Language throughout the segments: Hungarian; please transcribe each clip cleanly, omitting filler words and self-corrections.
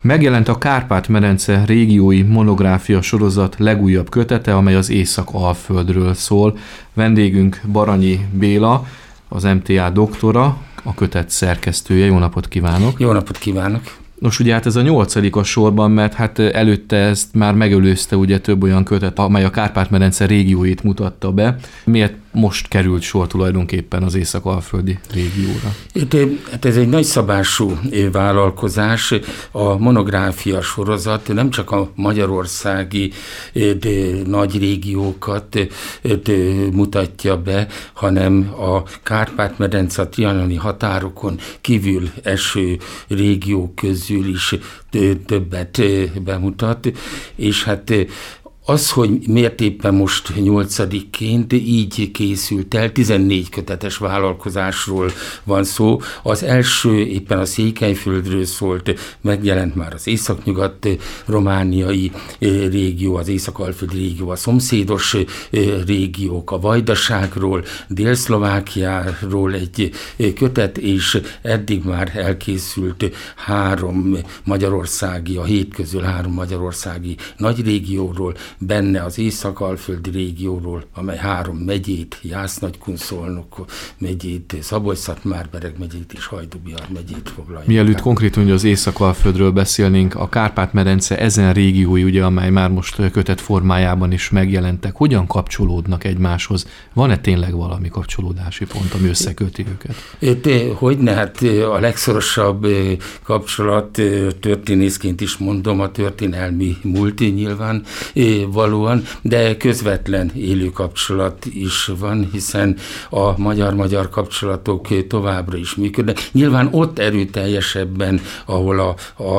Megjelent a Kárpát-medence régiói monográfia sorozat legújabb kötete, amely az Észak-Alföldről szól. Vendégünk Baranyi Béla, az MTA doktora, a kötet szerkesztője. Jó napot kívánok! Jó napot kívánok! Nos, ugye hát ez a 8. a sorban, mert hát előtte ezt már megelőzte ugye több olyan kötet, amely a Kárpát-medence régióit mutatta be. Miért most került sor tulajdonképpen az észak-alföldi régióra? Hát ez egy nagyszabású vállalkozás. A monográfia sorozat nem csak a magyarországi nagy régiókat mutatja be, hanem a Kárpát-medence, a trianoni határokon kívül eső régiók közül is többet bemutat, és hát az, hogy miért éppen most 8-ként így készült el, 14 kötetes vállalkozásról van szó. Az első éppen a Székelyföldről szólt, megjelent már az északnyugat romániai régió, az észak-alföldi régió, a szomszédos régiók, a Vajdaságról, Dél-Szlovákiáról egy kötet, és eddig már elkészült 3 magyarországi, a 7 közül 3 magyarországi nagy régióról, benne az észak-alföldi régióról, amely 3 megyét, Jász-Nagykun-Szolnok megyét, Szabolcs-Szatmár-Bereg megyét és Hajdú-Bihar megyét foglalja. Mielőtt konkrétan hogy az észak-alföldről beszélnénk, a Kárpát-medence ezen régiói, ugye, amely már most kötet formájában is megjelentek, hogyan kapcsolódnak egymáshoz? Van-e tényleg valami kapcsolódási pont, ami összeköti őket? Hogyne, hát a legszorosabb kapcsolat, történészként is mondom, a történelmi múlt nyilván valóan, de közvetlen élő kapcsolat is van, hiszen a magyar-magyar kapcsolatok továbbra is működnek. Nyilván ott erőteljesebben, ahol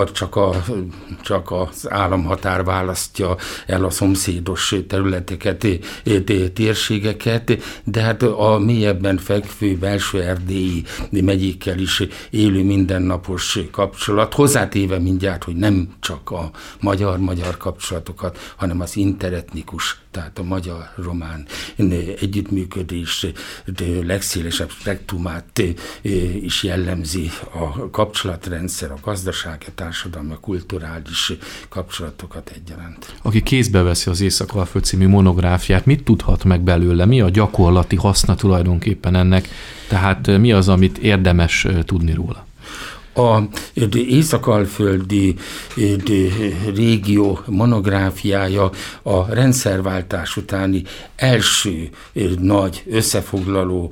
csak az államhatár választja el a szomszédos területeket, térségeket, de hát a mélyebben fekvő belső erdélyi megyékkel is élő mindennapos kapcsolat, hozzátéve mindjárt, hogy nem csak a magyar-magyar kapcsolatokat, hanem az interetnikus, tehát a magyar-román együttműködés legszélesebb spektrumát is jellemzi a kapcsolatrendszer, a gazdasági, a társadalmi, a kulturális kapcsolatokat egyaránt. Aki kézbe veszi az Észak-Alföld című monográfiát, mit tudhat meg belőle? Mi a gyakorlati haszna tulajdonképpen ennek? Tehát mi az, amit érdemes tudni róla? Az észak-alföldi régió monográfiája a rendszerváltás utáni első nagy összefoglaló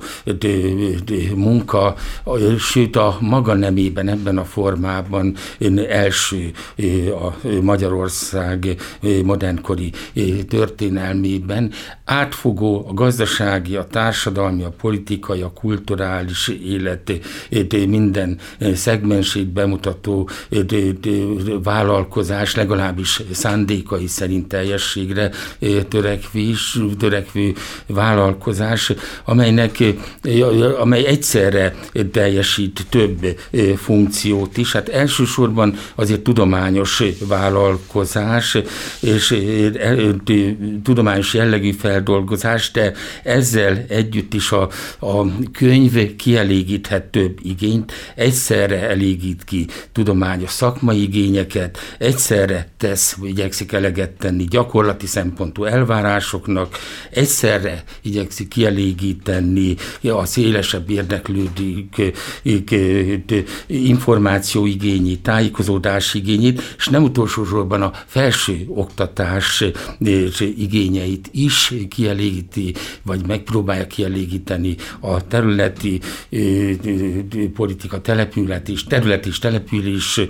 munka, sőt a maga nemében, ebben a formában első a Magyarország modernkori történelmében. Átfogó a gazdasági, a társadalmi, a politikai, a kulturális élet minden szegmensét bemutató vállalkozás, legalábbis szándékai szerint teljességre törekvő vállalkozás, amely egyszerre teljesít több funkciót is. Hát elsősorban azért tudományos vállalkozás, és tudományos jellegű feldolgozás, de ezzel együtt is a könyv kielégíthet több igényt, egyszerre elégít ki tudományos szakmai igényeket, egyszerre igyekszik eleget tenni gyakorlati szempontú elvárásoknak, egyszerre igyekszik kielégíteni a szélesebb érdeklődők információigényét, tájékozódási igényét, és nem utolsó sorban a felső oktatás igényeit is kielégíti, vagy megpróbálja kielégíteni a területi politika, területi és település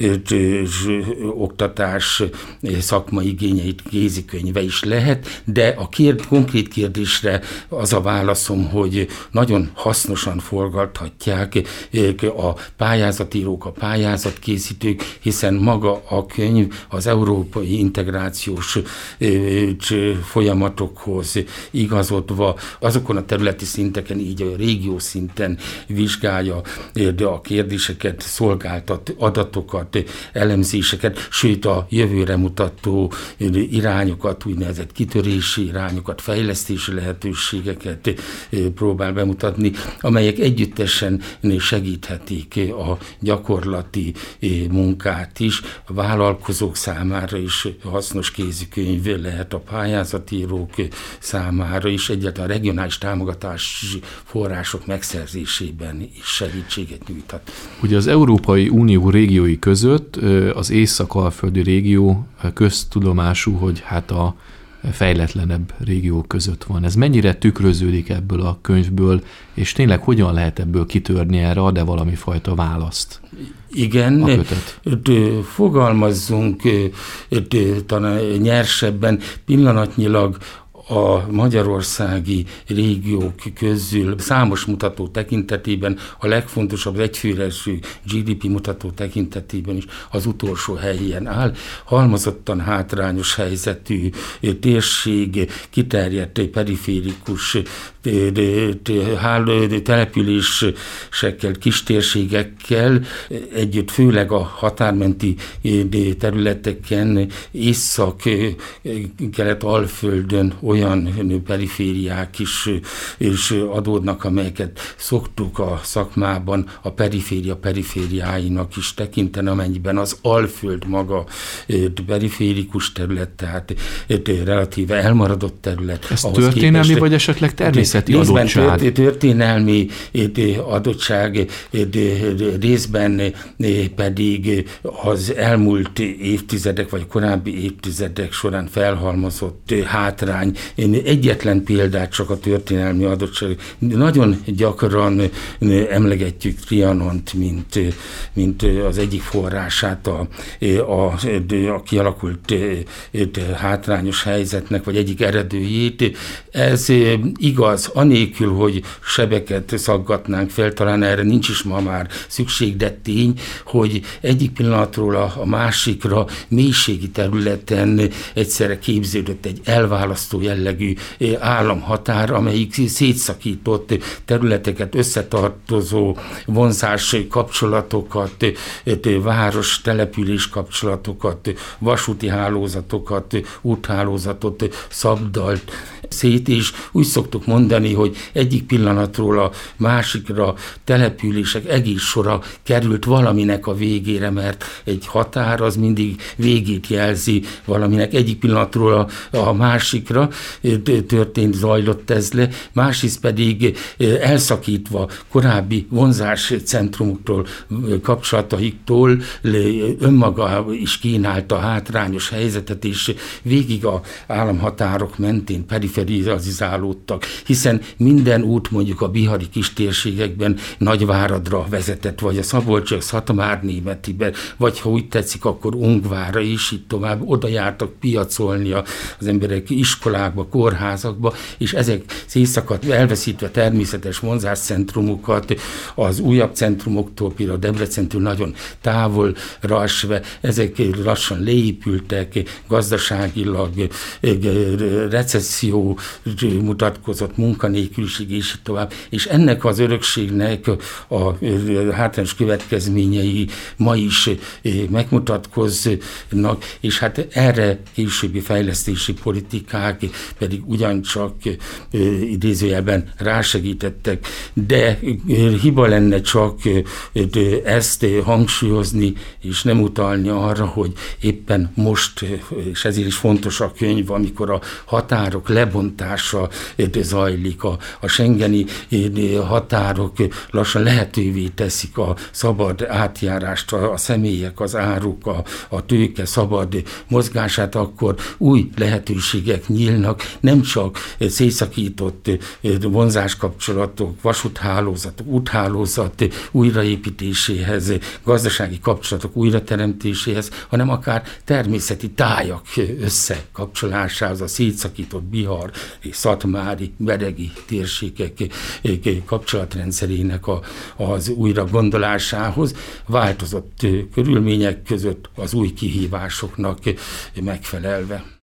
oktatás szakmai igényeit kézikönyve is lehet, de a konkrét kérdésre az a válaszom, hogy nagyon hasznosan forgathatják a pályázatírók, a pályázatkészítők, hiszen maga a könyv az európai integrációs folyamatokhoz igazodva azokon a területi szinteken, így a régió szinten vizsgálja a kérdéseket, termékeket, szolgáltat, adatokat, elemzéseket, sőt a jövőre mutató irányokat, úgynevezett kitörési irányokat, fejlesztési lehetőségeket próbál bemutatni, amelyek együttesen segíthetik a gyakorlati munkát is. A vállalkozók számára is hasznos kézikönyv lehet, a pályázatírók számára is, egyáltalán a regionális támogatási források megszerzésében is segítséget nyújthat. Ugye az Európai Unió régiói között az észak-alföldi régió köztudomású, hogy hát a fejletlenebb régiók között van. Ez mennyire tükröződik ebből a könyvből, és tényleg hogyan lehet ebből kitörni erre, ad-e valami fajta választ? Igen, fogalmazzunk talán nyersebben, pillanatnyilag a magyarországi régiók közül számos mutató tekintetében, a legfontosabb egyfőre eső GDP mutató tekintetében is az utolsó helyen áll. Halmozottan hátrányos helyzetű térség, kiterjedt periférikus településekkel, kistérségekkel együtt, főleg a határmenti területeken, Észak-Kelet-Alföldön olyan perifériák is adódnak, amelyeket szoktuk a szakmában a perifériáinak is tekinteni, amennyiben az Alföld maga periférikus terület, tehát relatíve elmaradott terület. Ez történelmi vagy esetleg természeti adottság? Történelmi adottság, részben pedig az elmúlt évtizedek vagy korábbi évtizedek során felhalmozott hátrány. Én egyetlen példát csak a történelmi adottság. Nagyon gyakran emlegetjük Trianont, mint az egyik forrását a kialakult hátrányos helyzetnek, vagy egyik eredőjét. Ez igaz, anélkül, hogy sebeket szaggatnánk fel, talán erre nincs is ma már szükség, de tény, hogy egyik pillanatról a másikra mélységi területen egyszerre képződött egy elválasztó jellegű államhatár, amelyik szétszakított területeket, összetartozó vonzás kapcsolatokat, város, település kapcsolatokat, vasúti hálózatokat, úthálózatot szabdalt szét, és úgy szoktuk mondani, hogy egyik pillanatról a másikra települések egész sora került valaminek a végére, mert egy határ az mindig végét jelzi valaminek. Egyik pillanatról a másikra zajlott ez le, másrészt pedig elszakítva korábbi vonzás centrumoktól, kapcsolataiktól önmaga is kínálta a hátrányos helyzetet, és végig a államhatárok mentén periferizálódtak, hiszen minden út mondjuk a bihari kistérségekben Nagyváradra vezetett, vagy a Szabolcs-Szatmárnémetibe, vagy ha úgy tetszik, akkor Ungvárra is, így tovább, oda jártak piacolni az emberek iskolákba, kórházakba, és ezek szétszakadt, elveszítve természetes vonzáscentrumokat, az újabb centrumoktól, például Debrecentől nagyon távolra esve, ezek lassan leépültek, gazdaságilag recesszió mutatkozott, munkanélküliség és így tovább, és ennek az örökségnek a hátrányos következményei ma is megmutatkoznak, és hát erre későbbi fejlesztési politikák pedig ugyancsak idézőjelben rásegítettek, de hiba lenne csak ezt hangsúlyozni, és nem utalni arra, hogy éppen most, és ezért is fontos a könyv, amikor a határok lebontása zajlik, a schengeni határok lassan lehetővé teszik a szabad átjárást, a személyek, az áruk, a tőke szabad mozgását, akkor új lehetőségek nyílnak, nem csak szétszakított vonzáskapcsolatok, vasúthálózatok, úthálózat újraépítéséhez, gazdasági kapcsolatok újrateremtéséhez, hanem akár természeti tájak összekapcsolásához, a szétszakított bihar és szatmári, beregi térségek kapcsolatrendszerének az újra gondolásához, változott körülmények között az új kihívásoknak megfelelve.